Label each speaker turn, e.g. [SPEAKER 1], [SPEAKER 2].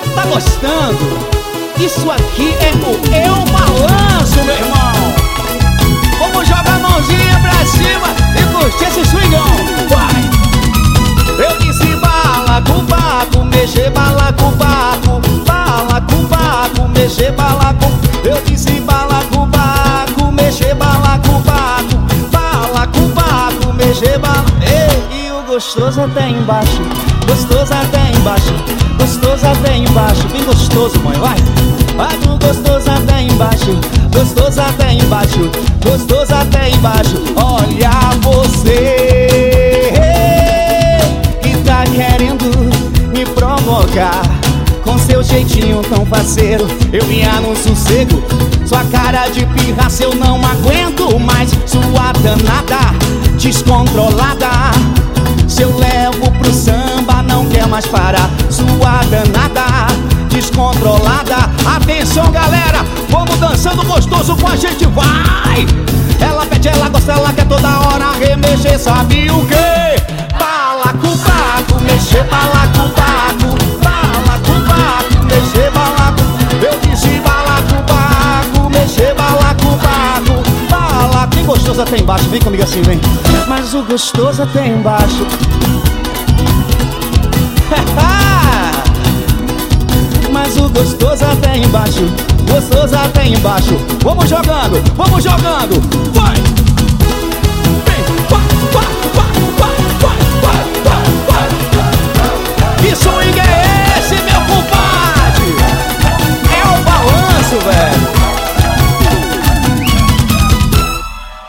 [SPEAKER 1] Tá gostando? Isso aqui é o Eu Balanço, meu irmão. Vamos jogar a mãozinha pra cima e curtir esse swingão. Vai! Eu disse balacobaco, mexer balacobaco, balacobaco, mexer balacobaco. Eu disse balacobaco, mexer balacobaco, balacobaco, mexer balacobaco. E o gostoso até embaixo, gostoso até embaixo, gostoso até embaixo. Bem gostoso, mãe, vai! Vai do gostoso até embaixo, gostoso até embaixo, gostoso até embaixo. Olha você que tá querendo me provocar com seu jeitinho tão faceiro. Eu vinha no sossego, sua cara de pirraça eu não aguento mais. Sua danada, descontrolada, se eu levo pro samba não quer mais parar. Sua danada, descontrolada. Atenção, galera, vamos dançando gostoso com a gente, vai! Ela pede, ela gosta, ela quer toda hora remexer, sabe o quê? Balacobaco, mexer balacobaco, balacobaco, mexer balacobaco. Eu disse balacobaco, mexer balacobaco, balacobaco. Quem gostoso até embaixo, vem comigo assim, vem. Mas o gostoso até embaixo. Mas o gostoso até embaixo, gostoso até embaixo. Vamos jogando, vai!